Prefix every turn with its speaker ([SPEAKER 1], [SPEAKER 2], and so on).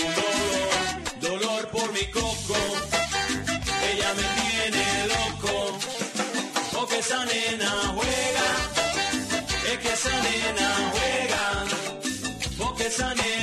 [SPEAKER 1] dolor por mi coco. Ella me tiene loco, porque esa nena juega, es que esa nena juega, porque esa nena